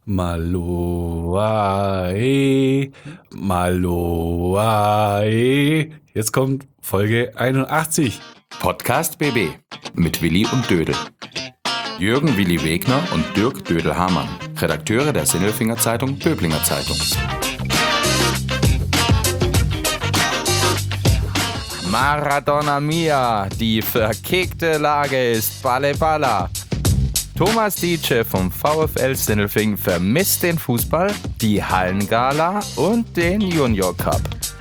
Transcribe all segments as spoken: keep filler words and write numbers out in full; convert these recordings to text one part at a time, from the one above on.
Maloa, eh, Maloa, eh. Jetzt kommt Folge einundachtzig. Podcast B B mit Willi und Dödel. Jürgen Willi Wegner und Dirk Dödel-Hamann, Redakteure der Sinnelfinger Zeitung Böblinger Zeitung. Maradona Mia, die verkickte Lage ist Balle Balla. Thomas Dietsche vom VfL Sindelfingen vermisst den Fußball, die Hallengala und den Junior Cup.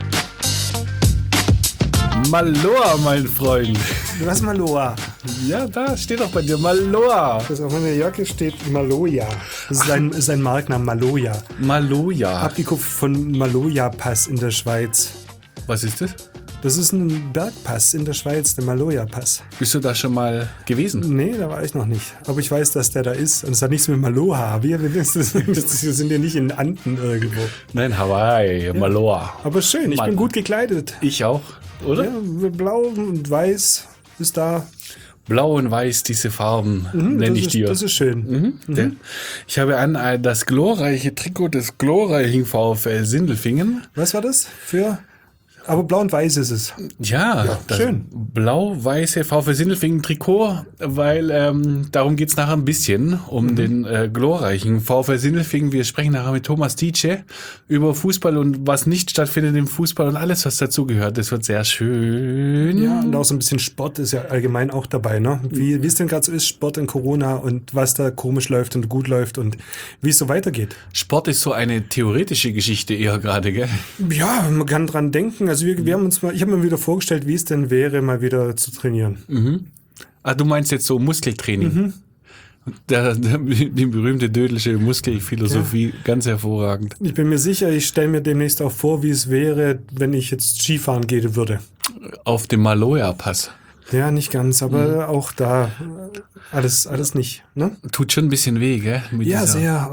Maloa, mein Freund. Was Maloa? Ja, da steht doch bei dir Maloa. Das auf meiner Jacke steht Maloja. Das ist ein, ist ein Markenname, Maloja. Maloja. Abgekupft von Maloja-Pass in der Schweiz. Was ist das? Das ist ein Bergpass in der Schweiz, der Maloja-Pass. Bist du da schon mal gewesen? Nee, da war ich noch nicht. Aber ich weiß, dass der da ist. Und es hat nichts mit Maloha. Wir, wir, das, das, wir sind ja nicht in Anden irgendwo. Nein, Hawaii, Maloa. Aber schön, ich Mann. bin gut gekleidet. Ich auch, oder? Ja, blau und weiß ist da. Blau und weiß, diese Farben Mhm, nenne das ich ist, dir. Das ist schön. Mhm. Mhm. Ich habe an äh, das glorreiche Trikot des glorreichen VfL Sindelfingen. Was war das für... Aber blau und weiß ist es. Ja, Ja, das schön. blau-weiße VfL Sindelfingen Trikot, weil ähm, darum geht's nachher ein bisschen, um Mhm. den äh, glorreichen VfL Sindelfingen. Wir sprechen nachher mit Thomas Dietsche über Fußball und was nicht stattfindet im Fußball und alles, was dazugehört. Das wird sehr schön. Ja, und auch so ein bisschen Sport ist ja allgemein auch dabei, ne? Wie, wie es denn gerade so ist, Sport in Corona und was da komisch läuft und gut läuft und wie es so weitergeht. Sport ist so eine theoretische Geschichte eher gerade, gell? Ja, man kann dran denken. Also wir, wir haben uns mal, ich habe mir wieder vorgestellt, wie es denn wäre, mal wieder zu trainieren. Ah, du meinst jetzt so Muskeltraining. Mhm. Der, der, die berühmte dödelsche Muskelphilosophie, ganz hervorragend. Ich bin mir sicher, ich stelle mir demnächst auch vor, wie es wäre, wenn ich jetzt Skifahren gehen würde. Auf dem Maloja-Pass. Ja, nicht ganz, aber auch da äh, alles, alles nicht. Ne? Tut schon ein bisschen weh, gell? Mit Ja, dieser- sehr.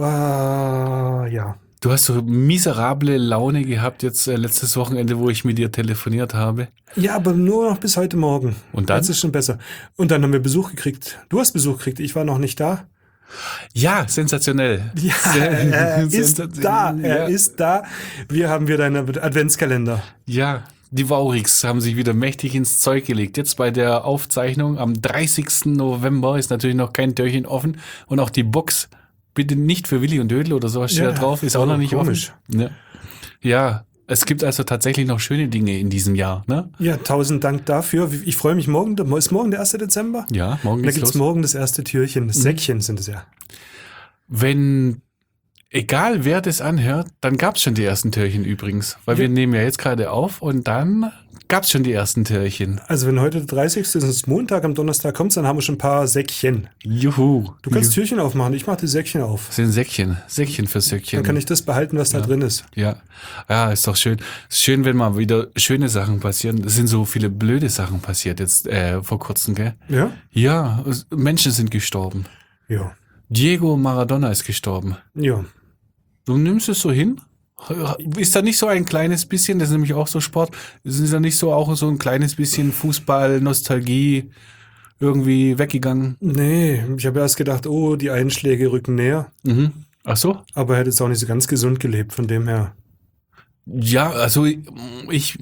Äh, ja. Du hast so miserable Laune gehabt jetzt äh, letztes Wochenende, wo ich mit dir telefoniert habe. Ja, aber nur noch bis heute Morgen. Und dann? Jetzt ist schon besser. Und dann haben wir Besuch gekriegt. Du hast Besuch gekriegt, ich war noch nicht da. Ja, sensationell. Ja, Sehr- er ist sensationell. da, er ja. ist da. Wir haben wieder einen Adventskalender. Ja, die Waurix haben sich wieder mächtig ins Zeug gelegt. Jetzt bei der Aufzeichnung am dreißigsten November ist natürlich noch kein Türchen offen. Und auch die Box, bitte nicht für Willi und Dödel oder sowas steht Ja, da drauf, ist auch aber noch nicht komisch. offen. Ja. ja, es gibt also tatsächlich noch schöne Dinge in diesem Jahr, ne? Ja, tausend Dank dafür. Ich freue mich morgen. Ist morgen der erste Dezember? Ja, morgen Da geht's gibt's los. morgen das erste Türchen. Das Säckchen sind es ja. Wenn, egal wer das anhört, dann gab's schon die ersten Türchen übrigens. Weil wir Ja. nehmen ja jetzt gerade auf und dann gab's schon die ersten Türchen. Also wenn heute der dreißigste ist, ist Montag, am Donnerstag kommt, dann haben wir schon ein paar Säckchen. Juhu. Du kannst Juhu. Türchen aufmachen. Ich mache die Säckchen auf. Das sind Säckchen. Säckchen für Säckchen. Dann kann ich das behalten, was da drin ist. Ja, ja, ist doch schön. Ist schön, wenn mal wieder schöne Sachen passieren. Es sind so viele blöde Sachen passiert jetzt äh, vor kurzem, gell? Ja? Ja, es, Menschen sind gestorben. Ja. Diego Maradona ist gestorben. Ja. Du nimmst es so hin? Ist da nicht so ein kleines bisschen, das ist nämlich auch so Sport, ist da nicht so auch so ein kleines bisschen Fußball, Nostalgie irgendwie weggegangen? Nee, ich habe erst gedacht, oh, die Einschläge rücken näher. Mhm. Ach so? Aber er hat jetzt auch nicht so ganz gesund gelebt, von dem her. Ja, also ich,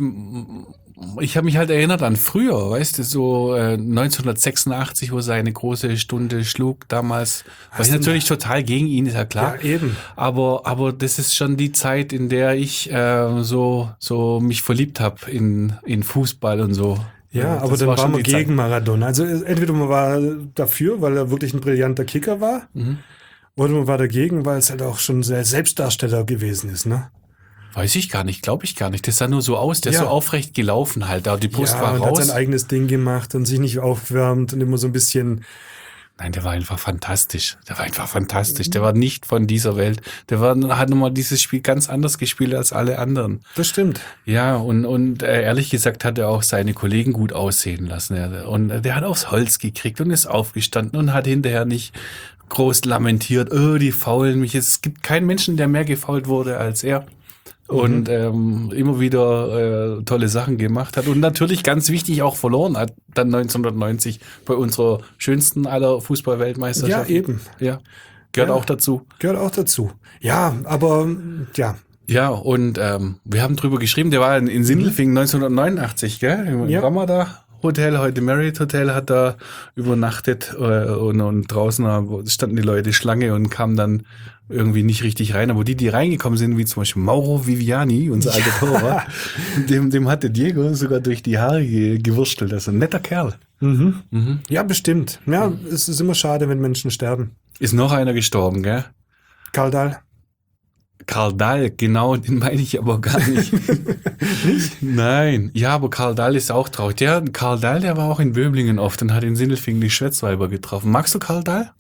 ich habe mich halt erinnert an früher, weißt du, so äh, neunzehnhundertsechsundachtzig, wo seine große Stunde schlug damals. War ich du- natürlich total gegen ihn, ist ja klar. Ja, eben. Aber, aber das ist schon die Zeit, in der ich äh, so, so mich verliebt habe in, in Fußball und so. Ja, Das aber dann war waren schon wir die Zeit. gegen Maradona. Also äh, entweder man war dafür, weil er wirklich ein brillanter Kicker war, Mhm. oder man war dagegen, weil es halt auch schon sehr Selbstdarsteller gewesen ist, ne? Weiß ich gar nicht, glaube ich gar nicht. Das sah nur so aus, der ist Ja. so aufrecht gelaufen halt. Aber die Brust ja, war und hat raus. sein eigenes Ding gemacht und sich nicht aufwärmt und immer so ein bisschen. Nein, der war einfach fantastisch. Der war einfach fantastisch. Der war nicht von dieser Welt. Der war, hat nochmal dieses Spiel ganz anders gespielt als alle anderen. Das stimmt. Ja, und, und äh, ehrlich gesagt hat er auch seine Kollegen gut aussehen lassen. Ja. Und äh, der hat aufs Holz gekriegt und ist aufgestanden und hat hinterher nicht groß lamentiert, oh, die faulen mich. Es gibt keinen Menschen, der mehr gefault wurde als er. Und ähm, immer wieder äh, tolle Sachen gemacht hat. Und natürlich ganz wichtig auch verloren hat, dann neunzehnhundertneunzig bei unserer schönsten aller Ja, Fußball-Weltmeisterschaft. eben. Ja. Gehört Ja. auch dazu. Gehört auch dazu. Ja, aber ja. Ja, und ähm, wir haben drüber geschrieben, der war in, in Sindelfingen neunzehnhundertneunundachtzig, gell? Im Ja. Ramada Hotel, heute Marriott Hotel, hat da übernachtet äh, und, und draußen äh, standen die Leute Schlange und kamen dann irgendwie nicht richtig rein. Aber die, die reingekommen sind, wie zum Beispiel Mauro Viviani, unser alter Torwart, dem, dem hatte Diego sogar durch die Haare ge gewurstelt. Das ist ein netter Kerl. Mhm. Mhm. Ja, bestimmt. Ja, es ist immer schade, wenn Menschen sterben. Ist noch einer gestorben, gell? Karl Dahl. Karl Dahl, genau, den meine ich aber gar nicht. Nicht? Nein. Ja, aber Karl Dahl ist auch traurig. Der Karl Dahl, der war auch in Böblingen oft und hat in Sindelfingen die Schwätzweiber getroffen. Magst du Karl Dahl?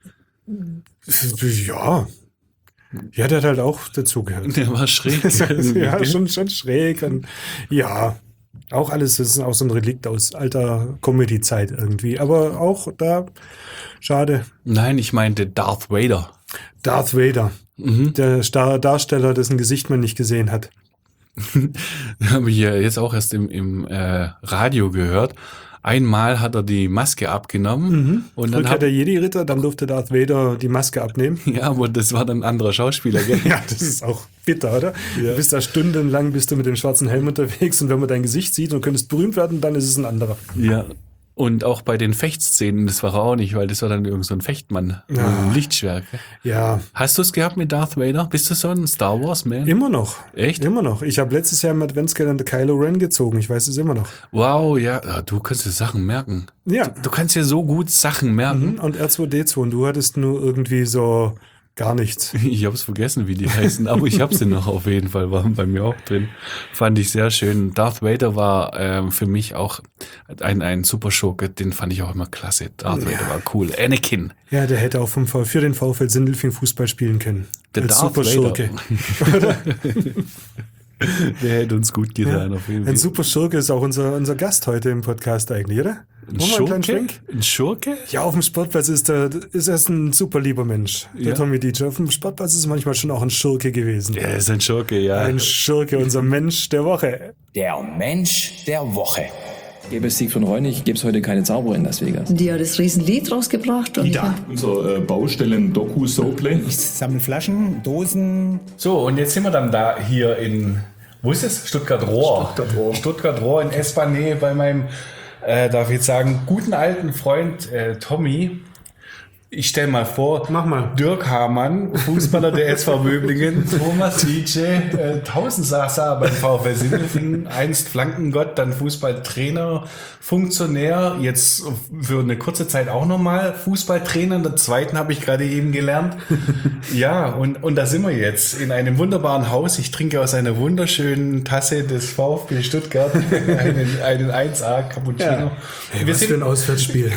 Ja. Ja, der hat halt auch dazugehört. Der war schräg. Ja, schon, schon schräg. Und ja, auch alles, das ist auch so ein Relikt aus alter Comedy-Zeit irgendwie. Aber auch da, schade. Nein, ich meinte Darth Vader. Darth Vader. Mhm. Der Star Darsteller, dessen Gesicht man nicht gesehen hat. Habe ich ja jetzt auch erst im, im äh, Radio gehört. Einmal hat er die Maske abgenommen Mhm. und dann Rückkehr hat der Jedi-Ritter, dann durfte Darth Vader die Maske abnehmen. ja, aber das war dann ein anderer Schauspieler, gell? Ja, das ist auch bitter, oder? Ja. Du bist da stundenlang bist du mit dem schwarzen Helm unterwegs und wenn man dein Gesicht sieht und könntest berühmt werden, dann ist es ein anderer. Ja. Und auch bei den Fechtszenen, das war er auch nicht, weil das war dann irgend so ein Fechtmann, Ja. ein Lichtschwert. Gell? Ja, Hast du es gehabt mit Darth Vader? Bist du so ein Star Wars Man? immer noch. Echt? Immer noch. Ich habe letztes Jahr im Adventskalender Kylo Ren gezogen. Ich weiß es immer noch. Wow, ja, ja, du kannst dir Sachen merken. Ja. Du kannst dir so gut Sachen merken. Mhm. Und R zwei D zwei und du hattest nur irgendwie so gar nichts. Ich hab's vergessen, wie die heißen, aber ich hab sie noch auf jeden Fall, waren bei mir auch drin. Fand ich sehr schön. Darth Vader war ähm, für mich auch ein, ein super Schurke, den fand ich auch immer klasse. Darth Vader war cool. Anakin. Ja, der hätte auch vom V für den VfL Sindelfingen Fußball spielen können. Der Als Darth super Schurke. Der hätte uns gut getan, Ja. auf jeden Ein Fall. super Schurke ist auch unser, unser Gast heute im Podcast eigentlich, oder? Ein Wollen wir einen kleinen Schurke? Schwenk? Ein Schurke? Ja, auf dem Sportplatz ist er, ist er ein super lieber Mensch, der Ja. Tommy Dietsch. Auf dem Sportplatz ist er manchmal schon auch ein Schurke gewesen. Er ist ein Schurke, ja. Ein Schurke, unser Mensch der Woche. Der Mensch der Woche. Gäbe es Siegfried Reunig, gäbe es heute keine Zauberer in Las Vegas. Die hat das Riesenlied rausgebracht. Und ich fand, Unser äh, Baustellen-Doku-Soplay. Ich sammle Flaschen, Dosen. So, und jetzt sind wir dann da hier in, wo ist es? Stuttgart-Rohr. Stuttgart-Rohr. Stuttgart-Rohr in S-Bahn-Nähe bei meinem, äh, darf ich jetzt sagen, guten alten Freund äh, Tommy. Ich stell mal vor, Mach mal. Dirk Hamann, Fußballer der S V Böblingen, Thomas Lietsche, äh, Tausendsasser beim VfL Sindelfingen, einst Flankengott, dann Fußballtrainer, Funktionär, jetzt für eine kurze Zeit auch nochmal Fußballtrainer, in der zweiten habe ich gerade eben gelernt. Ja, und, und da sind wir jetzt in einem wunderbaren Haus. Ich trinke aus einer wunderschönen Tasse des VfB Stuttgart einen, einen eins A Cappuccino. Hey, wir was für sind ein Auswärtsspiel.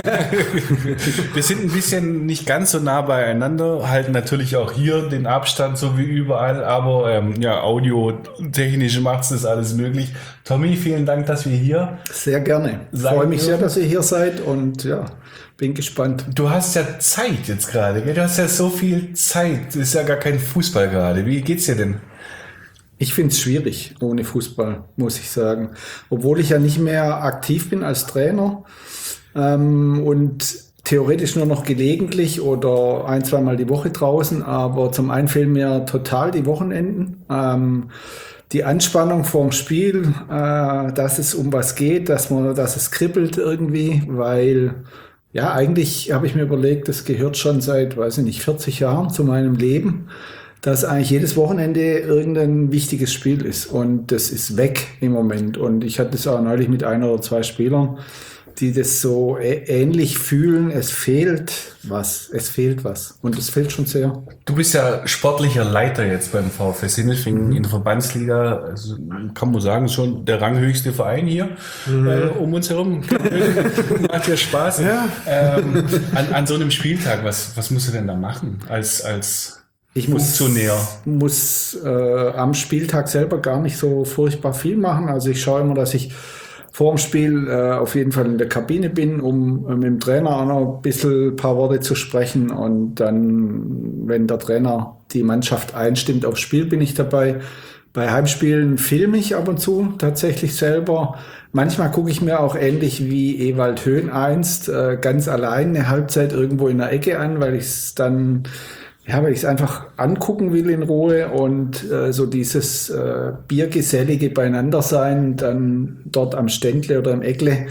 wir sind ein bisschen nicht ganz so nah beieinander, halten natürlich auch hier den Abstand, so wie überall, aber ähm, ja, audiotechnisch macht es das alles möglich. Tommy, vielen Dank, dass wir hier. Sehr gerne. Ich Sagen freue mich wir- sehr, dass ihr hier seid und ja, bin gespannt. Du hast ja Zeit jetzt gerade, gell? Du hast ja so viel Zeit. Das ist ja gar kein Fußball gerade. Wie geht's dir denn? Ich finde es schwierig ohne Fußball, muss ich sagen. Obwohl ich ja nicht mehr aktiv bin als Trainer ähm, und theoretisch nur noch gelegentlich oder ein, zweimal die Woche draußen, aber zum einen fehlen mir total die Wochenenden. Ähm, die Anspannung vorm Spiel, äh, dass es um was geht, dass man, dass es kribbelt irgendwie, weil ja, eigentlich habe ich mir überlegt, das gehört schon seit, weiß ich nicht, vierzig Jahren zu meinem Leben, dass eigentlich jedes Wochenende irgendein wichtiges Spiel ist und das ist weg im Moment und ich hatte es auch neulich mit ein oder zwei Spielern, die das so ä- ähnlich fühlen, es fehlt was, es fehlt was und es fehlt schon sehr. Du bist ja sportlicher Leiter jetzt beim VfL Sindelfingen in der Verbandsliga. Also kann man sagen, schon der ranghöchste Verein hier äh, um uns herum. Macht ja Spaß. Ja. Ähm, an, an so einem Spieltag, was, was musst du denn da machen als, als Ich muss, Funktionär? muss äh, am Spieltag selber gar nicht so furchtbar viel machen. Also ich schaue immer, dass ich vor dem Spiel äh, auf jeden Fall in der Kabine bin, um äh, mit dem Trainer auch noch ein bisschen ein paar Worte zu sprechen. Und dann, wenn der Trainer die Mannschaft einstimmt aufs Spiel, bin ich dabei. Bei Heimspielen filme ich ab und zu tatsächlich selber. Manchmal gucke ich mir auch ähnlich wie Ewald Höhn einst äh, ganz allein eine Halbzeit irgendwo in der Ecke an, weil ich es dann, ja, weil ich es einfach angucken will in Ruhe und äh, so dieses äh, biergesellige Beieinandersein dann dort am Ständle oder im Eckle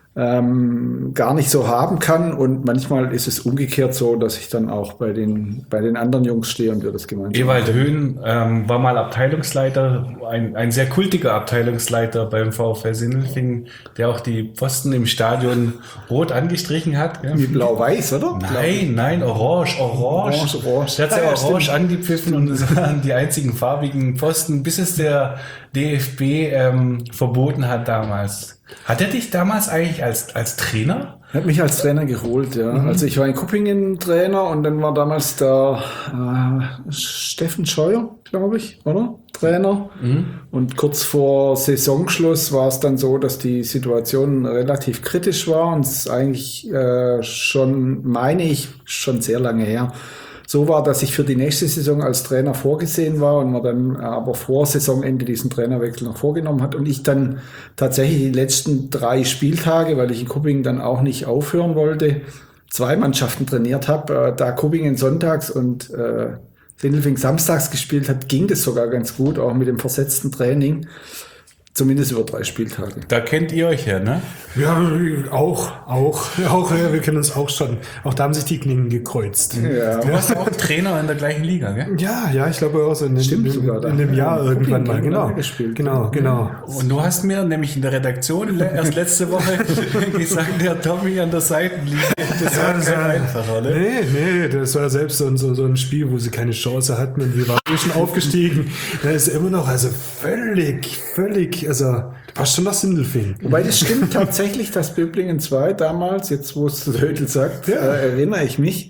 ähm, gar nicht so haben kann. Und manchmal ist es umgekehrt so, dass ich dann auch bei den, bei den anderen Jungs stehe und wir das gemeinsam Ewald Höhn ähm, war mal Abteilungsleiter, ein, ein sehr kultiger Abteilungsleiter beim VfL Sindelfingen, der auch die Pfosten im Stadion rot angestrichen hat. Ja. Wie blau-weiß, oder? Nein, nein, orange, orange. Orange, orange. Der hat ja Ah, ja, orange stimmt. angepfiffen und es waren die einzigen farbigen Pfosten, bis es der D F B ähm, verboten hat damals. Hat er dich damals eigentlich als, als Trainer? Er hat mich als Trainer geholt, ja. Mhm. Also ich war in Kuppingen Trainer und dann war damals der äh, Steffen Scheuer, glaube ich, oder? Trainer. Mhm. Und kurz vor Saisonschluss war es dann so, dass die Situation relativ kritisch war und es eigentlich äh, schon, meine ich, schon sehr lange her, so war, dass ich für die nächste Saison als Trainer vorgesehen war und man dann aber vor Saisonende diesen Trainerwechsel noch vorgenommen hat und ich dann tatsächlich die letzten drei Spieltage, weil ich in Kuppingen dann auch nicht aufhören wollte, zwei Mannschaften trainiert habe. Da Kuppingen sonntags und äh, Sindelfingen samstags gespielt hat, ging das sogar ganz gut, auch mit dem versetzten Training. Zumindest über drei Spieltage. Da kennt ihr euch ja, ne? Ja, auch, auch, auch, ja, wir kennen uns auch schon. Auch da haben sich die Klingen gekreuzt. Ja. Du warst auch Trainer in der gleichen Liga, gell? Ja, ja, ich glaube auch so in, dem, Stimmt in, sogar da. in dem Jahr Ja, irgendwann mal, Kuppingen genau. gespielt. Genau, genau. Und du hast mir nämlich in der Redaktion le- erst letzte Woche gesagt, der Tommy an der Seitenlinie, das war das kein war- einfacher, ne? Nee, nee, das war selbst so, ein- so, so ein Spiel, wo sie keine Chance hatten und wir waren eh schon aufgestiegen. Da ist immer noch, also völlig, völlig, also du warst schon nach Sindelfingen. Wobei das stimmt tatsächlich, dass Böblingen zwei damals, jetzt wo es Hödel sagt, Ja. äh, erinnere ich mich.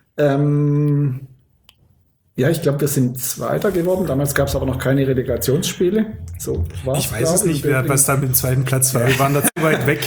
Ähm, ja, ich glaube, wir sind Zweiter geworden. Damals gab es aber noch keine Relegationsspiele. So war's, Ich weiß glaub es nicht, wer, was da mit dem zweiten Platz war. Wir waren da zu weit weg.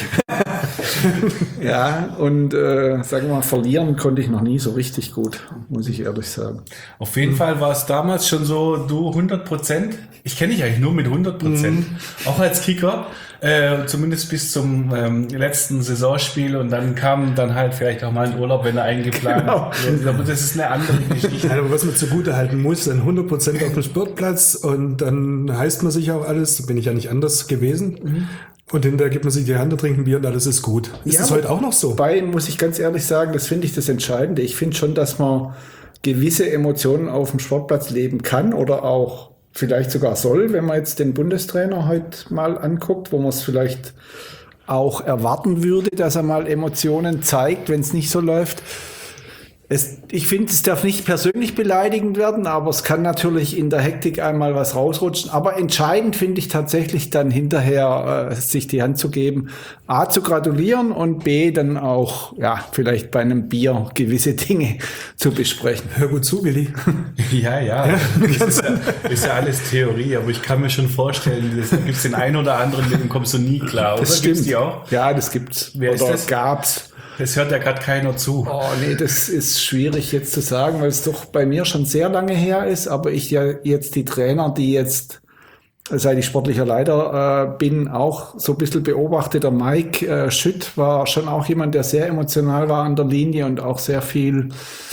Ja, und äh, sagen wir mal, verlieren konnte ich noch nie so richtig gut, muss ich ehrlich sagen. Auf jeden Fall war es damals schon so, du hundert Prozent. Ich kenne dich eigentlich nur mit hundert Prozent. Auch als Kicker. Äh, zumindest bis zum ähm, letzten Saisonspiel und dann kam dann halt vielleicht auch mal ein Urlaub, wenn er eingeplant Genau. wird. Aber das ist eine andere Geschichte. Nein, aber was man zugute halten muss, dann hundert Prozent auf dem Sportplatz und dann heißt man sich auch alles, da bin ich ja nicht anders gewesen. Mhm. Und hinterher gibt man sich die Hand, trinkt ein Bier und alles ist gut. Ist Ja, das heute auch noch so? Wobei, muss ich ganz ehrlich sagen, das finde ich das Entscheidende. Ich finde schon, dass man gewisse Emotionen auf dem Sportplatz leben kann oder auch vielleicht sogar soll, wenn man jetzt den Bundestrainer heute mal anguckt, wo man es vielleicht auch erwarten würde, dass er mal Emotionen zeigt, wenn es nicht so läuft. Es, ich finde, es darf nicht persönlich beleidigend werden, aber es kann natürlich in der Hektik einmal was rausrutschen. Aber entscheidend finde ich tatsächlich dann hinterher, äh, sich die Hand zu geben, A, zu gratulieren und B, dann auch, ja, vielleicht bei einem Bier gewisse Dinge zu besprechen. Hör gut zu, Willi. Ja, ja. Das ist ja, ist ja alles Theorie, aber ich kann mir schon vorstellen, da gibt es den einen oder anderen, mit dem kommst du nie klar. Das oder? stimmt. Gibt's die auch? Ja, das gibt's. Wer ist Oder das? gab's. Das hört ja gerade keiner zu. Oh nee, das ist schwierig jetzt zu sagen, weil es doch bei mir schon sehr lange her ist, aber ich ja jetzt die Trainer, die jetzt, seit ich sportlicher Leiter äh, bin, auch so ein bisschen beobachte. Der Mike äh, Schütt war schon auch jemand, der sehr emotional war an der Linie und auch sehr viel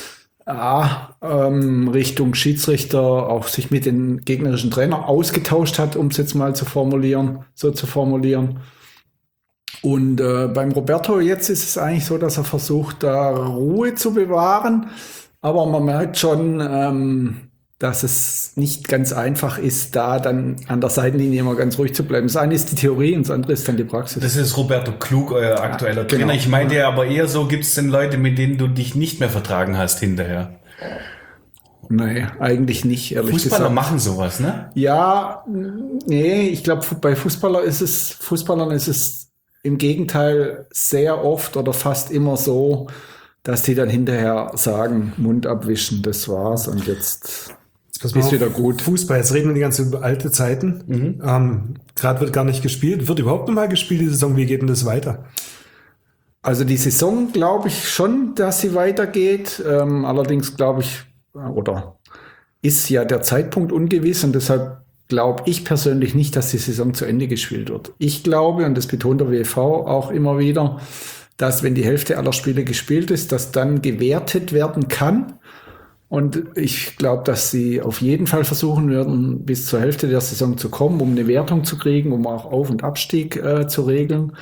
ja, ähm, Richtung Schiedsrichter auch sich mit den gegnerischen Trainern ausgetauscht hat, um es jetzt mal zu formulieren, so zu formulieren. Und äh, beim Roberto jetzt ist es eigentlich so, dass er versucht, da Ruhe zu bewahren. Aber man merkt schon, ähm, dass es nicht ganz einfach ist, da dann an der Seitenlinie immer ganz ruhig zu bleiben. Das eine ist die Theorie und das andere ist dann die Praxis. Das ist Roberto Klug, euer aktueller Ja, genau. Trainer. Ich meinte ja aber eher so, gibt es denn Leute, mit denen du dich nicht mehr vertragen hast hinterher? Nee, eigentlich nicht, ehrlich Fußballer gesagt. machen sowas, ne? Ja, nee, ich glaube, bei Fußballer ist es, Fußballern ist es im Gegenteil sehr oft oder fast immer so, dass die dann hinterher sagen, Mund abwischen, das war's und jetzt Pass mal ist auf, wieder gut. Fußball, jetzt reden wir die ganze über alte Zeiten. Mhm. Ähm, Gerade wird gar nicht gespielt. Wird überhaupt noch mal gespielt, die Saison? Wie geht denn das weiter? Also die Saison glaube ich schon, dass sie weitergeht. Ähm, allerdings glaube ich, oder ist ja der Zeitpunkt ungewiss und deshalb glaube ich persönlich nicht, dass die Saison zu Ende gespielt wird. Ich glaube, und das betont der W V auch immer wieder, dass wenn die Hälfte aller Spiele gespielt ist, dass dann gewertet werden kann. Und ich glaube, dass sie auf jeden Fall versuchen werden, bis zur Hälfte der Saison zu kommen, um eine Wertung zu kriegen, um auch Auf- und Abstieg äh, zu regeln.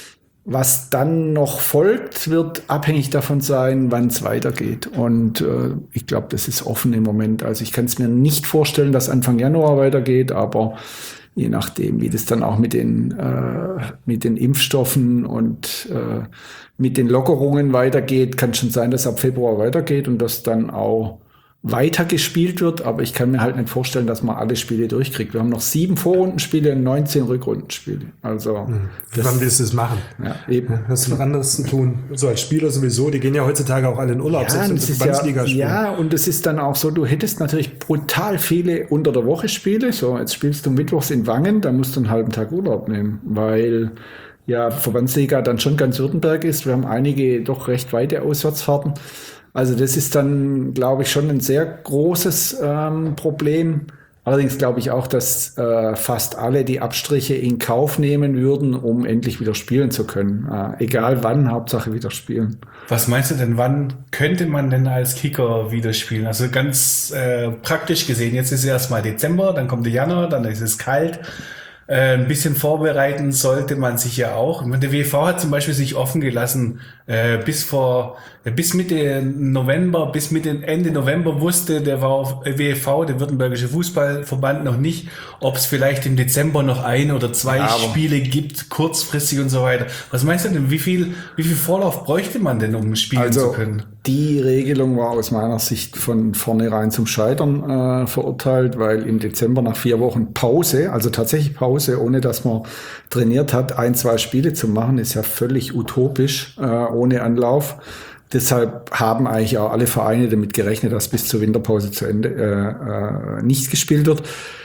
Was dann noch folgt, wird abhängig davon sein, wann es weitergeht. Und äh, ich glaube, das ist offen im Moment. Also ich kann es mir nicht vorstellen, dass Anfang Januar weitergeht, aber je nachdem, wie das dann auch mit den, äh, mit den Impfstoffen und äh, mit den Lockerungen weitergeht, kann schon sein, dass ab Februar weitergeht und dass dann auch weiter gespielt wird, aber ich kann mir halt nicht vorstellen, dass man alle Spiele durchkriegt. Wir haben noch sieben Vorrundenspiele und neunzehn Rückrundenspiele. Also hm. Wann willst du das machen? Ja, eben. Hast du noch anderes zu tun? So als Spieler sowieso, die gehen ja heutzutage auch alle in Urlaub, ja, selbst wenn sie Verbandsliga spielen. Ja, und es ist dann auch so, du hättest natürlich brutal viele unter der Woche Spiele. So, jetzt spielst du mittwochs in Wangen, da musst du einen halben Tag Urlaub nehmen, weil ja Verbandsliga dann schon ganz Württemberg ist. Wir haben einige doch recht weite Auswärtsfahrten. Also das ist dann, glaube ich, schon ein sehr großes ähm, Problem. Allerdings glaube ich auch, dass äh, fast alle die Abstriche in Kauf nehmen würden, um endlich wieder spielen zu können. Äh, egal wann, Hauptsache wieder spielen. Was meinst du denn, wann könnte man denn als Kicker wieder spielen? Also ganz äh, praktisch gesehen, jetzt ist erstmal Dezember, dann kommt der Januar, dann ist es kalt. Äh, ein bisschen vorbereiten sollte man sich ja auch. Der W V hat zum Beispiel sich offen gelassen, äh, bis vor, äh, bis Mitte November, bis Mitte, Ende November wusste der W V, der Württembergische Fußballverband, noch nicht, ob es vielleicht im Dezember noch ein oder zwei Aber Spiele gibt, kurzfristig und so weiter. Was meinst du denn, wie viel, wie viel Vorlauf bräuchte man denn, um spielen also, zu können? Die Regelung war aus meiner Sicht von vornherein zum Scheitern äh, verurteilt, weil im Dezember nach vier Wochen Pause, also tatsächlich Pause, ohne dass man trainiert hat, ein, zwei Spiele zu machen, ist ja völlig utopisch, äh, ohne Anlauf. Deshalb haben eigentlich auch alle Vereine damit gerechnet, dass bis zur Winterpause zu Ende äh, äh, nicht gespielt wird.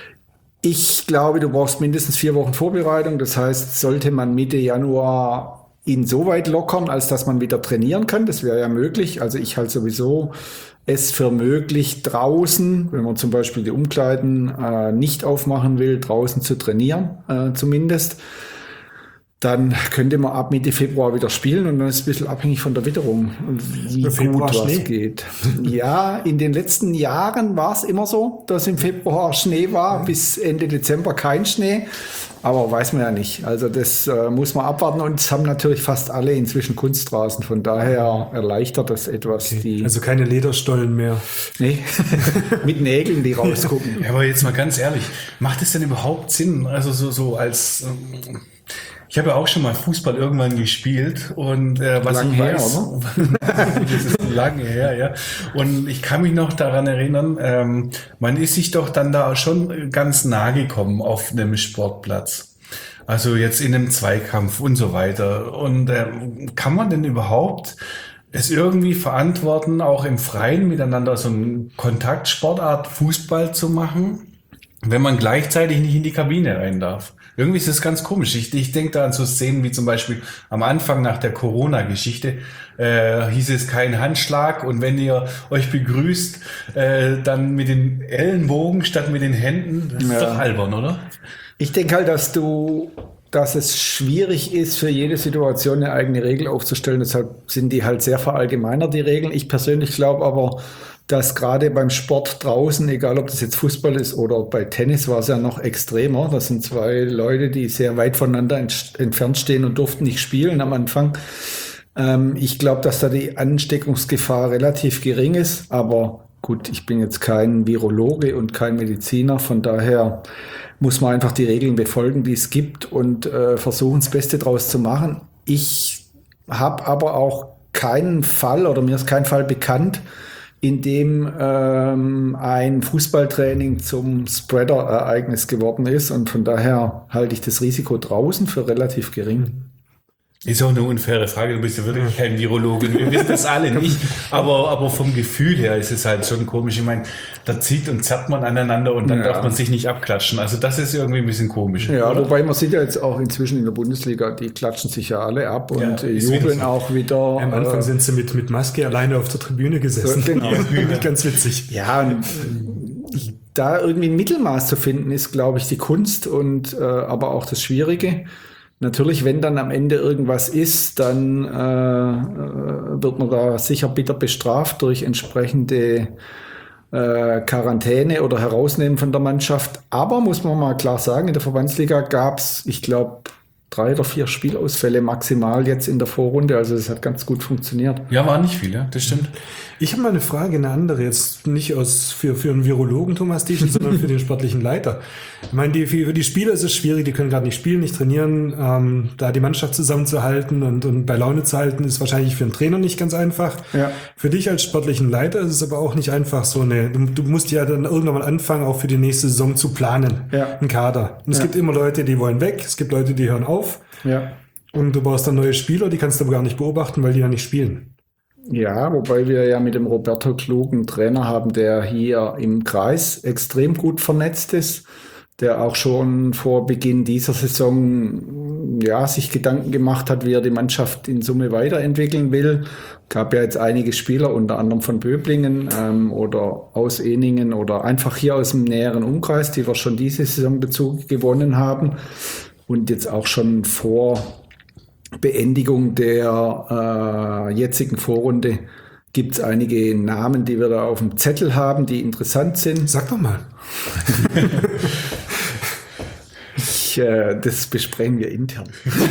Ich glaube, du brauchst mindestens vier Wochen Vorbereitung. Das heißt, sollte man Mitte Januar ihn so weit lockern, als dass man wieder trainieren kann, das wäre ja möglich. Also ich halte sowieso es für möglich, draußen, wenn man zum Beispiel die Umkleiden äh, nicht aufmachen will, draußen zu trainieren, äh, zumindest. Dann könnte man ab Mitte Februar wieder spielen und dann ist es ein bisschen abhängig von der Witterung, wie gut was geht. Ja, in den letzten Jahren war es immer so, dass im Februar Schnee war, bis Ende Dezember kein Schnee. Aber weiß man ja nicht. Also das äh, muss man abwarten und es haben natürlich fast alle inzwischen Kunstrasen. Von daher erleichtert das etwas. Okay. Die also keine Lederstollen mehr. Nee, mit Nägeln, die rausgucken. Ja, aber jetzt mal ganz ehrlich, macht es denn überhaupt Sinn? Also so, so als... Ähm Ich habe ja auch schon mal Fußball irgendwann gespielt und äh, was lang ich her, weiß, oder? das ist lange her, ja. Und ich kann mich noch daran erinnern, ähm, man ist sich doch dann da schon ganz nah gekommen auf einem Sportplatz. Also jetzt in einem Zweikampf und so weiter. Und äh, kann man denn überhaupt es irgendwie verantworten, auch im Freien miteinander so eine Kontaktsportart Fußball zu machen, wenn man gleichzeitig nicht in die Kabine rein darf? Irgendwie ist das ganz komisch. Ich, ich denke da an so Szenen wie zum Beispiel am Anfang nach der Corona-Geschichte äh, hieß es kein Handschlag und wenn ihr euch begrüßt, äh, dann mit den Ellenbogen statt mit den Händen. Das ist Ja. doch albern, oder? Ich denke halt, dass du, dass es schwierig ist, für jede Situation eine eigene Regel aufzustellen. Deshalb sind die halt sehr verallgemeinert, die Regeln. Ich persönlich glaube aber, dass gerade beim Sport draußen, egal ob das jetzt Fußball ist oder bei Tennis, war es ja noch extremer. Das sind zwei Leute, die sehr weit voneinander ent- entfernt stehen und durften nicht spielen am Anfang. Ähm, ich glaube, dass da die Ansteckungsgefahr relativ gering ist. Aber gut, ich bin jetzt kein Virologe und kein Mediziner. Von daher muss man einfach die Regeln befolgen, die es gibt und äh, versuchen, das Beste draus zu machen. Ich habe aber auch keinen Fall oder mir ist kein Fall bekannt, in dem ähm, ein Fußballtraining zum Spreader-Ereignis geworden ist. Und von daher halte ich das Risiko draußen für relativ gering. Ist auch eine unfaire Frage. Du bist ja wirklich kein Virologe. Wir wissen das alle nicht. Aber, aber vom Gefühl her ist es halt schon komisch. Ich meine, da zieht und zappt man aneinander und dann Ja. darf man sich nicht abklatschen. Also das ist irgendwie ein bisschen komisch. Ja, oder? wobei man sieht ja jetzt auch inzwischen in der Bundesliga, die klatschen sich ja alle ab und Ja, äh, ist wieder jubeln so. auch wieder. Am Anfang äh, sind sie mit, mit Maske alleine auf der Tribüne gesessen. So, genau. Ja, ganz witzig. Ja, und ich da irgendwie ein Mittelmaß zu finden, ist, glaube ich, die Kunst und äh, aber auch das Schwierige. Natürlich, wenn dann am Ende irgendwas ist, dann äh, wird man da sicher bitter bestraft durch entsprechende äh, Quarantäne oder Herausnehmen von der Mannschaft. Aber muss man mal klar sagen, in der Verbandsliga gab es, ich glaube, drei oder vier Spielausfälle maximal jetzt in der Vorrunde. Also das hat ganz gut funktioniert. Ja, war nicht viel, ja, das stimmt. Ich habe mal eine Frage, eine andere, jetzt nicht aus für, für einen Virologen, Thomas Dieschen, sondern für den sportlichen Leiter. Ich meine, die, für die Spieler ist es schwierig, die können gerade nicht spielen, nicht trainieren. Ähm, da die Mannschaft zusammenzuhalten und, und bei Laune zu halten, ist wahrscheinlich für einen Trainer nicht ganz einfach. Ja. Für dich als sportlichen Leiter ist es aber auch nicht einfach so eine, du, du musst ja dann irgendwann mal anfangen, auch für die nächste Saison zu planen, ja. Einen Kader. Und es ja. gibt immer Leute, die wollen weg, es gibt Leute, die hören auf. Ja. Und du brauchst dann neue Spieler, die kannst du aber gar nicht beobachten, weil die ja nicht spielen. Ja, wobei wir ja mit dem Roberto Klug einen Trainer haben, der hier im Kreis extrem gut vernetzt ist, der auch schon vor Beginn dieser Saison ja, sich Gedanken gemacht hat, wie er die Mannschaft in Summe weiterentwickeln will. Gab ja jetzt einige Spieler, unter anderem von Böblingen ähm, oder aus Ehningen oder einfach hier aus dem näheren Umkreis, die wir schon diese Saison Bezug gewonnen haben und jetzt auch schon vor Beendigung der äh, jetzigen Vorrunde gibt es einige Namen, die wir da auf dem Zettel haben, die interessant sind. Sag doch mal. ich, äh, das besprechen wir intern.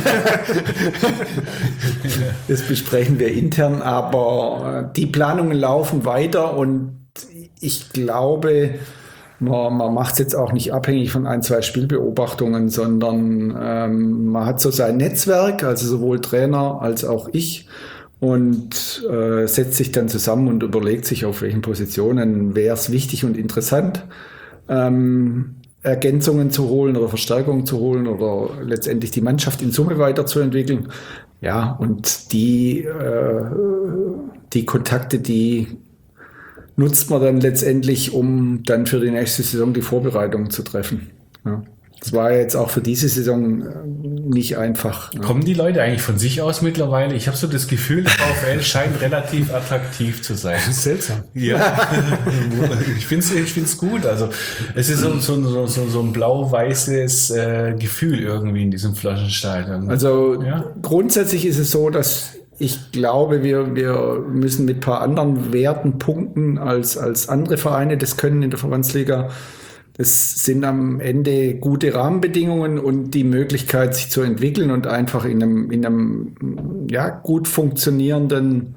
das besprechen wir intern, aber äh, die Planungen laufen weiter und ich glaube, Man, man macht es jetzt auch nicht abhängig von ein, zwei Spielbeobachtungen, sondern ähm, man hat so sein Netzwerk, also sowohl Trainer als auch ich, und äh, setzt sich dann zusammen und überlegt sich, auf welchen Positionen wäre es wichtig und interessant, ähm, Ergänzungen zu holen oder Verstärkungen zu holen oder letztendlich die Mannschaft in Summe weiterzuentwickeln. Ja, und die, äh, die Kontakte, die nutzt man dann letztendlich, um dann für die nächste Saison die Vorbereitungen zu treffen. Ja. Das war jetzt auch für diese Saison nicht einfach. Kommen die Leute eigentlich von sich aus mittlerweile? Ich habe so das Gefühl, der VfL scheint relativ attraktiv zu sein. Seltsam. Ja, ich finde es ich find's gut. Also es ist so, so, so, so ein blau-weißes äh, Gefühl irgendwie in diesem Flaschenstadion. Also ja? Grundsätzlich ist es so, dass ich glaube, wir, wir müssen mit ein paar anderen Werten punkten als, als andere Vereine das können in der Verbandsliga. Das sind am Ende gute Rahmenbedingungen und die Möglichkeit, sich zu entwickeln und einfach in einem, in einem ja, gut funktionierenden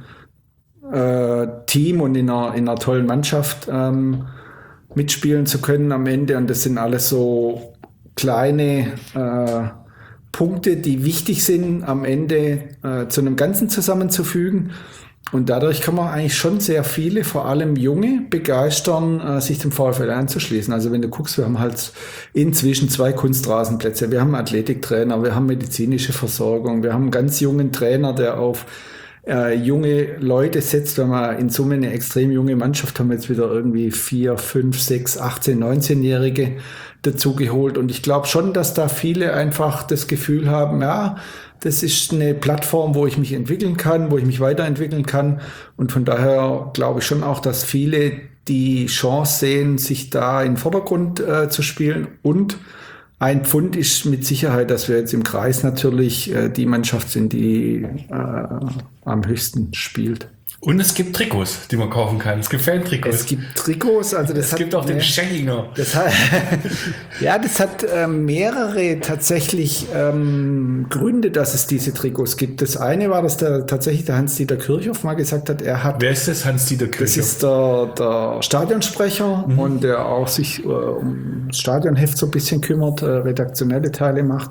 äh, Team und in einer, in einer tollen Mannschaft ähm, mitspielen zu können am Ende. Und das sind alles so kleine äh, Punkte, die wichtig sind, am Ende äh, zu einem Ganzen zusammenzufügen. Und dadurch kann man eigentlich schon sehr viele, vor allem Junge, begeistern, äh, sich dem VfL anzuschließen. Also wenn du guckst, wir haben halt inzwischen zwei Kunstrasenplätze, wir haben einen Athletiktrainer, wir haben medizinische Versorgung, wir haben einen ganz jungen Trainer, der auf äh, junge Leute setzt. Wenn wir in Summe eine extrem junge Mannschaft haben, wir jetzt wieder irgendwie vier, fünf, sechs, achtzehn, neunzehnjährige dazu geholt. Und ich glaube schon, dass da viele einfach das Gefühl haben, ja, das ist eine Plattform, wo ich mich entwickeln kann, wo ich mich weiterentwickeln kann. Und von daher glaube ich schon auch, dass viele die Chance sehen, sich da in den Vordergrund äh, zu spielen. Und ein Pfund ist mit Sicherheit, dass wir jetzt im Kreis natürlich äh, die Mannschaft sind, die äh, am höchsten spielt. Und es gibt Trikots, die man kaufen kann. Es gibt Fan-Trikots. Es gibt Trikots, also das es hat, gibt auch den Schenkinger. Das hat, ja, das hat äh, mehrere tatsächlich ähm, Gründe, dass es diese Trikots gibt. Das eine war, dass der tatsächlich der Hans-Dieter Kirchhoff mal gesagt hat, er hat. Wer ist das, Hans-Dieter Kirchhoff? Das ist der, der Stadionsprecher mhm. und der auch sich äh, um das Stadionheft so ein bisschen kümmert, äh, redaktionelle Teile macht.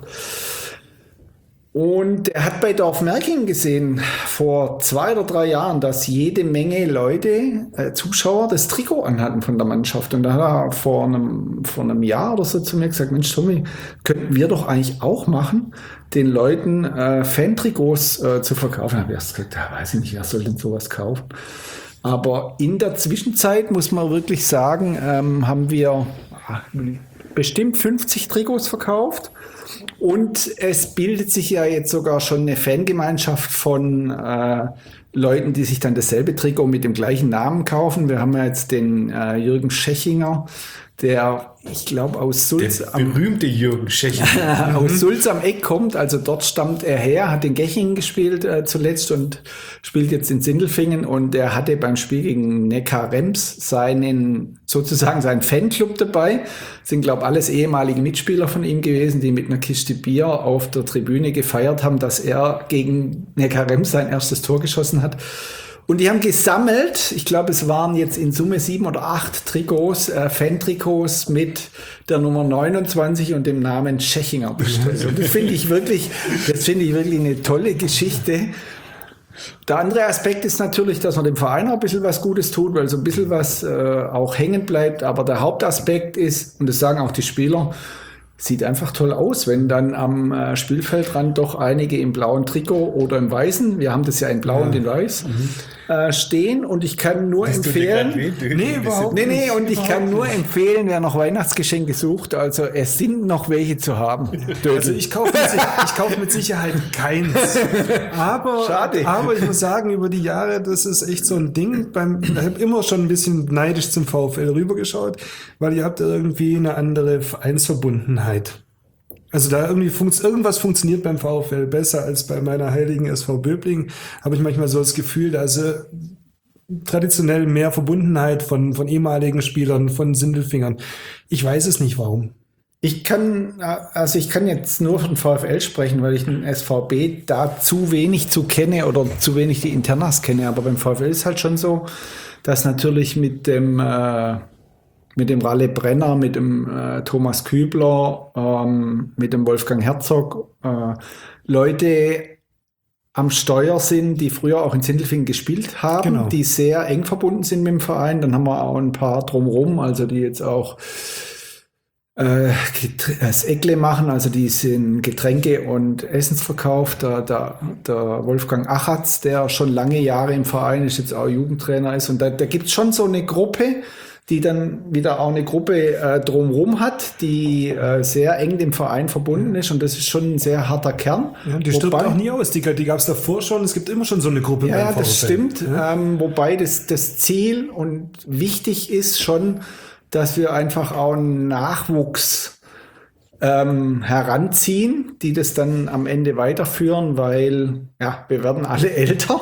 Und er hat bei Dorfmerking gesehen, vor zwei oder drei Jahren, dass jede Menge Leute, äh, Zuschauer, das Trikot anhatten von der Mannschaft. Und da hat er vor einem, vor einem Jahr oder so zu mir gesagt, Mensch, Tommy, könnten wir doch eigentlich auch machen, den Leuten äh, Fan-Trikots äh, zu verkaufen. Da habe ich erst gesagt, ja, weiß ich nicht, wer soll denn sowas kaufen? Aber in der Zwischenzeit, muss man wirklich sagen, ähm, haben wir bestimmt fünfzig Trikots verkauft. Und es bildet sich ja jetzt sogar schon eine Fangemeinschaft von äh, Leuten, die sich dann dasselbe Trikot mit dem gleichen Namen kaufen. Wir haben ja jetzt den äh, Jürgen Schechinger, der, ich glaube, aus Sulz Der am berühmte Jürgen Schechinger. aus Sulz am Eck kommt, also dort stammt er her, hat in Gechingen gespielt äh, zuletzt und spielt jetzt in Sindelfingen, und er hatte beim Spiel gegen Neckar Rems seinen, sozusagen seinen Fanclub dabei. Das sind, glaube ich, alles ehemalige Mitspieler von ihm gewesen, die mit einer Kiste Bier auf der Tribüne gefeiert haben, dass er gegen Neckar Rems sein erstes Tor geschossen hat. Und die haben gesammelt, ich glaube, es waren jetzt in Summe sieben oder acht Trikots, äh, Fan-Trikots mit der Nummer neunundzwanzig und dem Namen Schechinger bestellt. Und das finde ich wirklich, das finde ich wirklich eine tolle Geschichte. Der andere Aspekt ist natürlich, dass man dem Verein auch ein bisschen was Gutes tut, weil so ein bisschen was äh, auch hängen bleibt. Aber der Hauptaspekt ist, und das sagen auch die Spieler, sieht einfach toll aus, wenn dann am äh, Spielfeldrand doch einige im blauen Trikot oder im weißen, wir haben das ja in blau ja. und in weiß, mhm. äh, stehen, und ich kann nur Hast empfehlen, nee, überhaupt nee, nee, und ich kann nur empfehlen, wer noch Weihnachtsgeschenke sucht, also es sind noch welche zu haben. Also ich kaufe mit, ich kauf mit Sicherheit keins. Aber, Schade. aber ich muss sagen, über die Jahre, das ist echt so ein Ding. Beim, ich habe immer schon ein bisschen neidisch zum VfL rübergeschaut, weil ihr habt irgendwie eine andere Vereinsverbundenheit. Also da irgendwie funkt, irgendwas funktioniert beim VfL besser als bei meiner heiligen S V Böblingen. Habe ich manchmal so das Gefühl, da ist äh, traditionell mehr Verbundenheit von, von ehemaligen Spielern, von Sindelfingern. Ich weiß es nicht, warum. Ich kann, also ich kann jetzt nur von VfL sprechen, weil ich den S V B da zu wenig zu kenne oder zu wenig die Internas kenne. Aber beim VfL ist halt schon so, dass natürlich mit dem äh, mit dem Ralle Brenner, mit dem äh, Thomas Kübler, ähm, mit dem Wolfgang Herzog, äh, Leute am Steuer sind, die früher auch in Sindelfingen gespielt haben, genau. die sehr eng verbunden sind mit dem Verein. Dann haben wir auch ein paar drumherum, also die jetzt auch äh, das Eckle machen, also die sind Getränke und Essensverkauf. Der, der, der Wolfgang Achatz, der schon lange Jahre im Verein ist, jetzt auch Jugendtrainer ist. Und da, da gibt es schon so eine Gruppe, die dann wieder auch eine Gruppe äh, drumherum hat, die äh, sehr eng dem Verein verbunden ist, und das ist schon ein sehr harter Kern. Ja, die stirbt auch nie aus, die, die gab es davor schon, es gibt immer schon so eine Gruppe. Ja, das stimmt, ja? ähm, wobei das, das Ziel und wichtig ist schon, dass wir einfach auch einen Nachwuchs ähm, heranziehen, die das dann am Ende weiterführen, weil ja, wir werden alle älter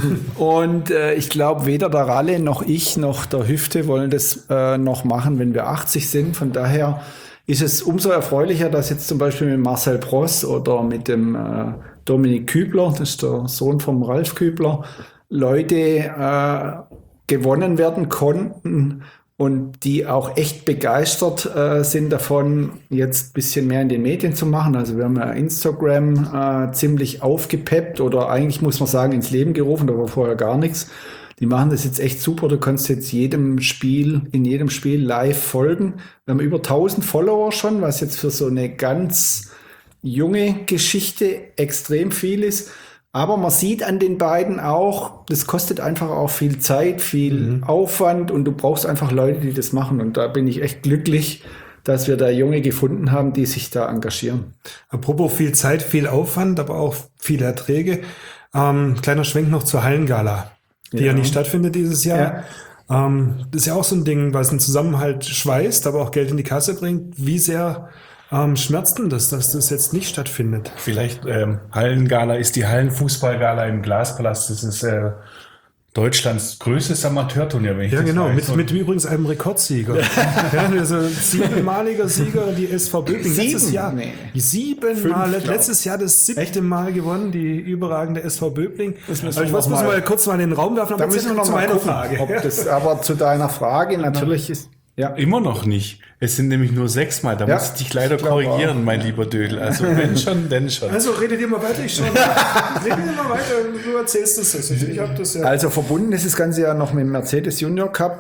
und äh, ich glaube, weder der Ralle noch ich noch der Hüfte wollen das äh, noch machen, wenn wir achtzig sind. Von daher ist es umso erfreulicher, dass jetzt zum Beispiel mit Marcel Pross oder mit dem äh, Dominik Kübler, das ist der Sohn vom Ralf Kübler, Leute äh, gewonnen werden konnten, und die auch echt begeistert äh, sind davon, jetzt ein bisschen mehr in den Medien zu machen. Also wir haben ja Instagram äh, ziemlich aufgepeppt, oder eigentlich muss man sagen ins Leben gerufen, da war vorher gar nichts. Die machen das jetzt echt super. Du kannst jetzt jedem Spiel, in jedem Spiel live folgen. Wir haben über tausend Follower schon, was jetzt für so eine ganz junge Geschichte extrem viel ist. Aber man sieht an den beiden auch, das kostet einfach auch viel Zeit, viel mhm. Aufwand, und du brauchst einfach Leute, die das machen. Und da bin ich echt glücklich, dass wir da Junge gefunden haben, die sich da engagieren. Apropos viel Zeit, viel Aufwand, aber auch viele Erträge. Ähm, kleiner Schwenk noch zur Hallengala, die ja, ja nicht stattfindet dieses Jahr. Ja. Ähm, das ist ja auch so ein Ding, was einen Zusammenhalt schweißt, aber auch Geld in die Kasse bringt. Wie sehr Ähm, schmerzt denn das, dass das jetzt nicht stattfindet? Vielleicht ähm, Hallengala ist die Hallenfußballgala im Glaspalast. Das ist äh, Deutschlands größtes Amateurturnier, wenn ich ja, das genau, weiß. mit, mit übrigens einem Rekordsieger. ja, also siebenmaliger Sieger, die S V Böblingen. Sieben? Letztes Jahr. Nee. Siebenmal, letztes Jahr das siebte Echt? Mal gewonnen, die überragende S V Böblingen. Also ich muss mal, mal kurz mal in den Raum werfen, aber da müssen wir noch zu mal meiner gucken, Frage. Ob das, aber zu deiner Frage, natürlich ist ja. Immer noch nicht. Es sind nämlich nur sechsmal. Da ja, muss ich dich leider ich korrigieren, auch. Mein lieber Dödel. Also wenn schon, denn schon. Also redet ihr mal weiter, ich schon. redet ihr mal weiter, du erzählst das jetzt. Ich hab das ja. Also verbunden ist das Ganze ja noch mit dem Mercedes Junior Cup,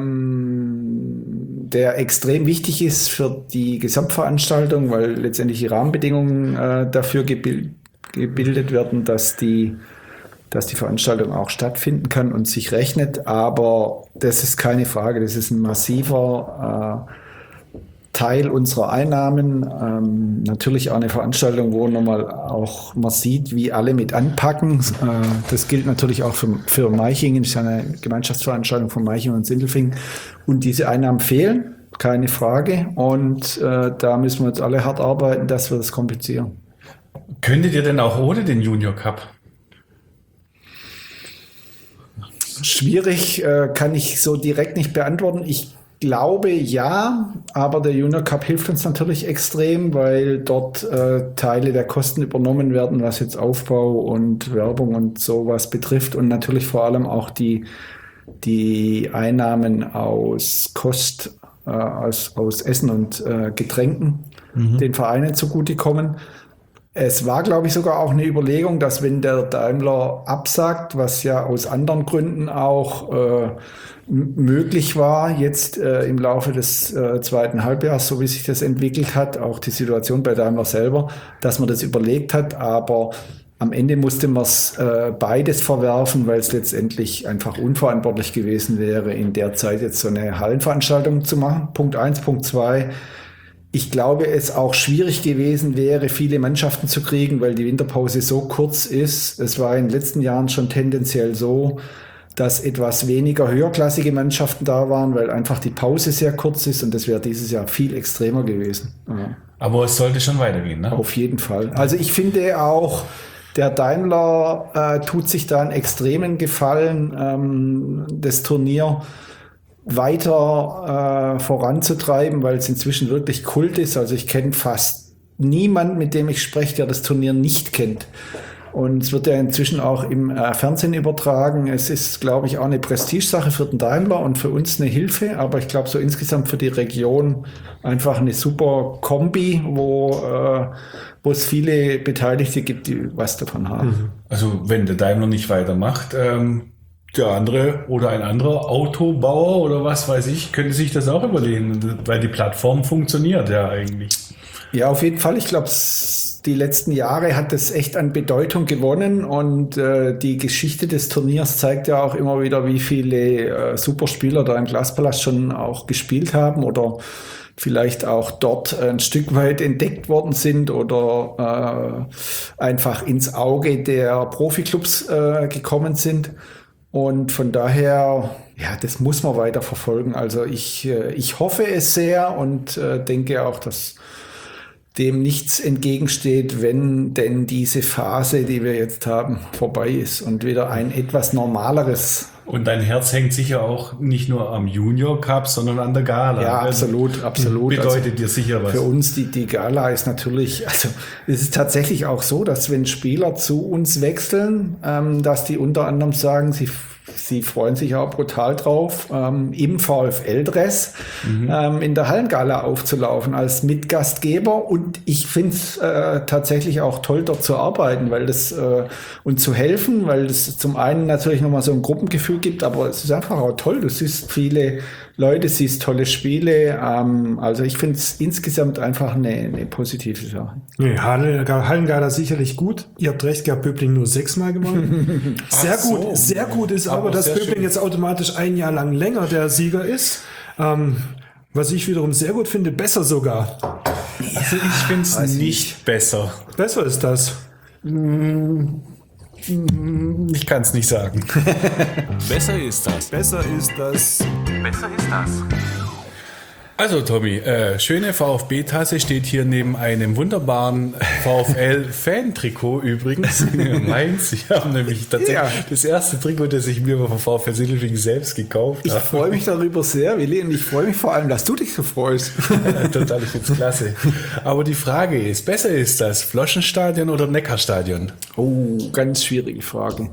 ähm, der extrem wichtig ist für die Gesamtveranstaltung, weil letztendlich die Rahmenbedingungen äh, dafür gebild, gebildet werden, dass die dass die Veranstaltung auch stattfinden kann und sich rechnet, aber das ist keine Frage, das ist ein massiver äh, Teil unserer Einnahmen. Ähm, natürlich auch eine Veranstaltung, wo nochmal auch man sieht, wie alle mit anpacken. Äh, das gilt natürlich auch für, für Meichingen. Das ist eine Gemeinschaftsveranstaltung von Meichingen und Sindelfingen. Und diese Einnahmen fehlen, keine Frage. Und äh, da müssen wir jetzt alle hart arbeiten, dass wir das kompensieren. Könntet ihr denn auch ohne den Junior Cup? Schwierig, äh, kann ich so direkt nicht beantworten. Ich glaube ja, aber der Junior Cup hilft uns natürlich extrem, weil dort äh, Teile der Kosten übernommen werden, was jetzt Aufbau und Werbung und sowas betrifft und natürlich vor allem auch die, die Einnahmen aus Kost, äh, aus, aus Essen und äh, Getränken mhm. den Vereinen zugutekommen. Es war, glaube ich, sogar auch eine Überlegung, dass wenn der Daimler absagt, was ja aus anderen Gründen auch äh, m- möglich war, jetzt äh, im Laufe des äh, zweiten Halbjahres, so wie sich das entwickelt hat, auch die Situation bei Daimler selber, dass man das überlegt hat, aber am Ende musste man es äh, beides verwerfen, weil es letztendlich einfach unverantwortlich gewesen wäre, in der Zeit jetzt so eine Hallenveranstaltung zu machen. Punkt eins, Punkt zwei. Ich glaube, es auch schwierig gewesen wäre, viele Mannschaften zu kriegen, weil die Winterpause so kurz ist. Es war in den letzten Jahren schon tendenziell so, dass etwas weniger höherklassige Mannschaften da waren, weil einfach die Pause sehr kurz ist und das wäre dieses Jahr viel extremer gewesen. Ja. Aber es sollte schon weitergehen, ne? Auf jeden Fall. Also ich finde auch, der Daimler äh, tut sich da einen extremen Gefallen, ähm, das Turnier weiter äh, voranzutreiben, weil es inzwischen wirklich Kult ist. Also ich kenne fast niemanden, mit dem ich spreche, der das Turnier nicht kennt. Und es wird ja inzwischen auch im äh, Fernsehen übertragen. Es ist, glaube ich, auch eine Prestigesache für den Daimler und für uns eine Hilfe. Aber ich glaube, so insgesamt für die Region einfach eine super Kombi, wo, äh, wo es viele Beteiligte gibt, die was davon haben. Also wenn der Daimler nicht weitermacht, ähm der andere oder ein anderer Autobauer oder was weiß ich, könnte sich das auch überlegen, weil die Plattform funktioniert ja eigentlich. Ja, auf jeden Fall. Ich glaube, die letzten Jahre hat das echt an Bedeutung gewonnen und äh, die Geschichte des Turniers zeigt ja auch immer wieder, wie viele äh, Superspieler da im Glaspalast schon auch gespielt haben oder vielleicht auch dort ein Stück weit entdeckt worden sind oder äh, einfach ins Auge der Profiklubs äh, gekommen sind. Und von daher, ja, das muss man weiter verfolgen. Also ich, ich hoffe es sehr und äh, denke auch, dass dem nichts entgegensteht, wenn denn diese Phase, die wir jetzt haben, vorbei ist und wieder ein etwas normaleres. Und dein Herz hängt sicher auch nicht nur am Junior Cup, sondern an der Gala. Ja, absolut, absolut. Bedeutet also dir sicher was. Für uns die, die Gala ist natürlich, also es ist tatsächlich auch so, dass wenn Spieler zu uns wechseln, ähm, dass die unter anderem sagen, sie Sie freuen sich auch brutal drauf, ähm, im VfL-Dress mhm. ähm, in der Hallengala aufzulaufen als Mitgastgeber. Und ich finde es äh, tatsächlich auch toll, dort zu arbeiten, weil das äh, und zu helfen, weil das zum einen natürlich nochmal so ein Gruppengefühl gibt, aber es ist einfach auch toll. Du siehst viele Leute, siehst tolle Spiele. Ähm, also ich finde es insgesamt einfach eine, eine positive Sache. Nee, Hallengala sicherlich gut. Ihr habt recht gehabt, Böbling nur sechsmal gewonnen. Sehr so. gut, sehr gut ist aber, aber dass Böbling schön. Jetzt automatisch ein Jahr lang länger der Sieger ist. Ähm, was ich wiederum sehr gut finde, besser sogar. Also ich finde es nicht, nicht besser. Besser ist das. Ich kann es nicht sagen. Besser ist das. Besser ist das. Besser ist das. Also Tommy, äh, schöne VfB-Tasse steht hier neben einem wunderbaren VfL-Fan-Trikot übrigens. Meins. Ich habe nämlich tatsächlich ja. das erste Trikot, das ich mir vom VfL Sindelfingen selbst gekauft habe. Ich freue mich darüber sehr, Willi, und ich freue mich vor allem, dass du dich so freust. Ja, total, ich finde es klasse. Aber die Frage ist, besser ist das Floschenstadion oder Neckarstadion? Oh, ganz schwierige Frage.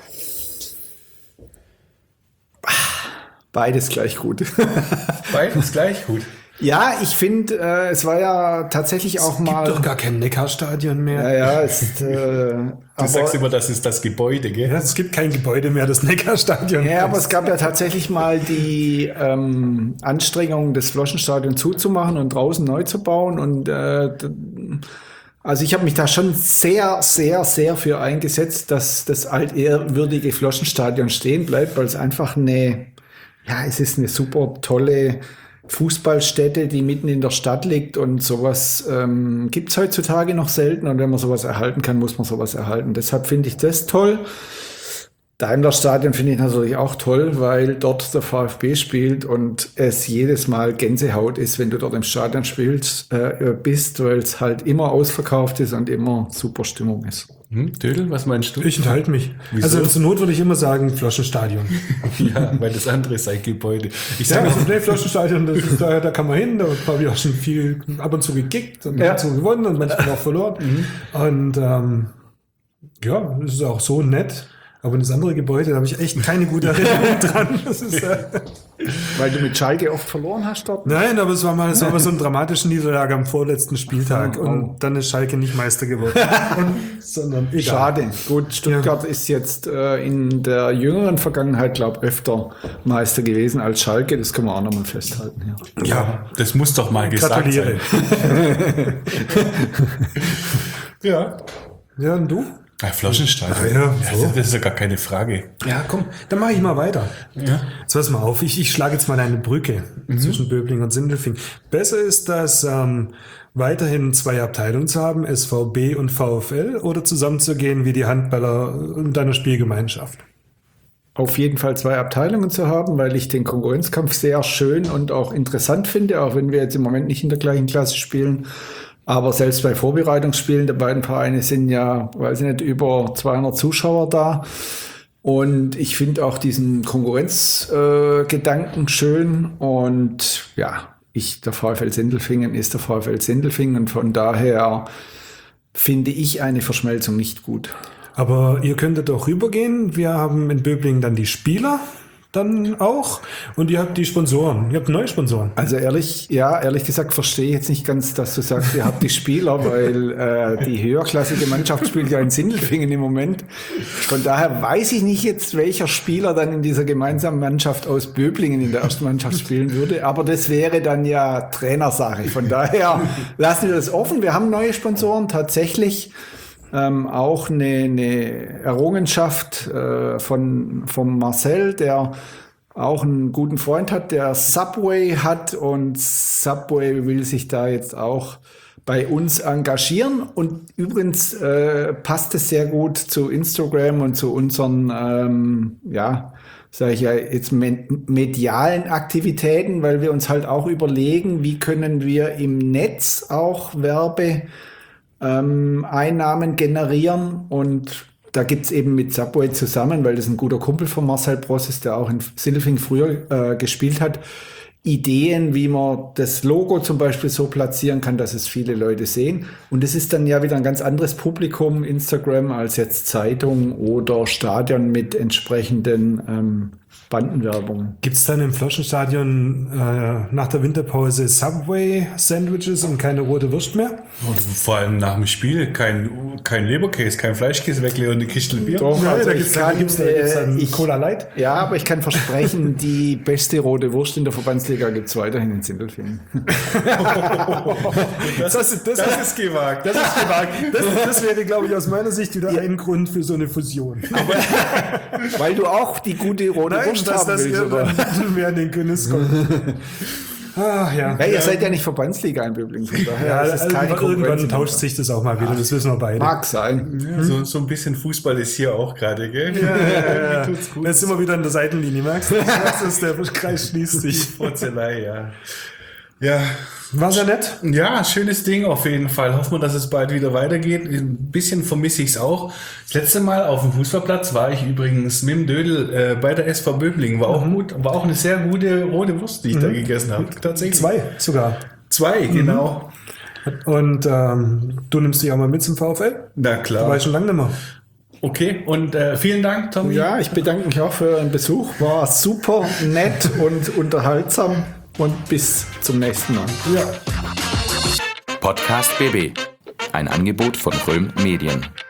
Beides gleich gut. Beides gleich gut. Ja, ich finde, äh, es war ja tatsächlich auch es mal. Es gibt doch gar kein Neckarstadion mehr. Ja, ja, es, äh, du aber, sagst immer, das ist das Gebäude, gell? Ja, es gibt kein Gebäude mehr, das Neckarstadion. Ja, aber es gab ja tatsächlich mal die ähm, Anstrengung, das Floschenstadion zuzumachen und draußen neu zu bauen. Und äh, also ich habe mich da schon sehr, sehr, sehr für eingesetzt, dass das altehrwürdige Floschenstadion stehen bleibt, weil es einfach eine Ja, es ist eine super tolle Fußballstätte, die mitten in der Stadt liegt und sowas ähm, gibt es heutzutage noch selten und wenn man sowas erhalten kann, muss man sowas erhalten. Deshalb finde ich das toll. Daimler-Stadion finde ich natürlich auch toll, weil dort der VfB spielt und es jedes Mal Gänsehaut ist, wenn du dort im Stadion spielst, äh, bist, weil es halt immer ausverkauft ist und immer super Stimmung ist. Hm, Dödel, was meinst du? Ich enthalte mich. Wieso? Also zur Not würde ich immer sagen Flaschenstadion. Ja, weil das andere ist ein Gebäude. Ich Ja, sage also nee, Flaschenstadion, das ist, da, da kann man hin, da habe ich auch schon viel ab und zu gekickt und Ja. ab und zu gewonnen und manchmal auch verloren. Und ähm, ja, das ist auch so nett. Aber in das andere Gebäude, da habe ich echt keine gute Erinnerung dran. Das ist, äh, Weil du mit Schalke oft verloren hast dort? Nein, aber es war mal, es war mal so eine dramatische Niederlage am vorletzten Spieltag. Oh, oh. Und dann ist Schalke nicht Meister geworden. Und, sondern egal. Schade. Gut, Stuttgart ja. ist jetzt äh, in der jüngeren Vergangenheit, glaube ich, öfter Meister gewesen als Schalke. Das können wir auch nochmal festhalten. Ja. ja, das muss doch mal gesagt Gratuliere. sein. ja. Ja, und du? Ja, Flaschenstadion. Ja, Ja, so. das ist ja gar keine Frage. Ja, komm, dann mache ich mal weiter. Ja. Jetzt pass mal auf, ich, ich schlage jetzt mal eine Brücke mhm. zwischen Böblingen und Sindelfingen. Besser ist das, ähm, weiterhin zwei Abteilungen zu haben, S V B und VfL, oder zusammenzugehen wie die Handballer in deiner Spielgemeinschaft? Auf jeden Fall zwei Abteilungen zu haben, weil ich den Konkurrenzkampf sehr schön und auch interessant finde, auch wenn wir jetzt im Moment nicht in der gleichen Klasse spielen. Aber selbst bei Vorbereitungsspielen der beiden Vereine sind ja, weiß ich nicht, über zweihundert Zuschauer da. Und ich finde auch diesen Konkurrenzgedanken äh, schön. Und ja, ich, der VfL Sindelfingen ist der VfL Sindelfingen. Und von daher finde ich eine Verschmelzung nicht gut. Aber ihr könntet auch rübergehen. Wir haben in Böblingen dann die Spieler. Dann auch. Und ihr habt die Sponsoren. Ihr habt neue Sponsoren. Also ehrlich, ja, ehrlich gesagt verstehe ich jetzt nicht ganz, dass du sagst, ihr habt die Spieler, weil äh, die höherklassige Mannschaft spielt ja in Sindelfingen im Moment. Von daher weiß ich nicht jetzt, welcher Spieler dann in dieser gemeinsamen Mannschaft aus Böblingen in der ersten Mannschaft spielen würde. Aber das wäre dann ja Trainersache. Von daher lassen wir das offen. Wir haben neue Sponsoren tatsächlich. Ähm, auch eine, eine Errungenschaft äh, von, von Marcel, der auch einen guten Freund hat, der Subway hat, und Subway will sich da jetzt auch bei uns engagieren. Und übrigens äh, passt es sehr gut zu Instagram und zu unseren, ähm, ja, sage ich ja jetzt, medialen Aktivitäten, weil wir uns halt auch überlegen, wie können wir im Netz auch Werbe Ähm, Einnahmen generieren, und da gibt's eben mit Subway zusammen, weil das ein guter Kumpel von Marcel Bross ist, der auch in Sindelfingen früher äh, gespielt hat, Ideen, wie man das Logo zum Beispiel so platzieren kann, dass es viele Leute sehen. Und es ist dann ja wieder ein ganz anderes Publikum, Instagram, als jetzt Zeitung oder Stadion mit entsprechenden ähm, Bandenwerbung. Gibt es dann im Flaschenstadion äh, nach der Winterpause Subway-Sandwiches und keine rote Wurst mehr? Und vor allem nach dem Spiel kein, kein Leberkäse, kein Fleischkäse weglegen und eine Kiste Bier. Doch, Ja, also da ich gibt's dann, kann, gibt's, da gibt's dann äh, ich, Cola Light. Ja, aber ich kann versprechen, die beste rote Wurst in der Verbandsliga gibt's weiterhin in Sindelfingen. Das, das, das, das ist gewagt. Das ist gewagt. Das, das wäre, glaube ich, aus meiner Sicht wieder ein Grund für so eine Fusion. Aber, weil du auch die gute rote Nein, Wurst dass haben das willst, oder? mehr in den Genuss kommt. Ah, ja. Ja, ihr seid ja nicht Verbandsliga in Böblingen, von daher Ja, ist es keine irgendwann, irgendwann Konkurrenz. tauscht sich das auch mal wieder, das wissen wir beide. Mag sein. Ja, so, so ein bisschen Fußball ist hier auch gerade, gell? Ja, ja, ja. Tut's gut. Jetzt sind wir wieder an der Seitenlinie, merkst du? Das ist, der Kreis schließt sich. Furzelei, ja. Ja. War sehr nett. Ja, schönes Ding auf jeden Fall. Hoffen wir, dass es bald wieder weitergeht. Ein bisschen vermisse ich es auch. Das letzte Mal auf dem Fußballplatz war ich übrigens mit dem Dödel äh, bei der S V Böblingen. War auch gut, war auch eine sehr gute rote Wurst, die ich mhm. da gegessen habe. Tatsächlich. Zwei sogar. Zwei, genau. Mhm. Und ähm, du nimmst dich auch mal mit zum VfL? Na klar. Du weißt schon lange nicht mehr. Okay, und äh, vielen Dank, Tommy. Ja, ich bedanke mich auch für euren Besuch. War super nett und unterhaltsam. Und bis zum nächsten Mal. Ja. Podcast B B. Ein Angebot von Röhm Medien.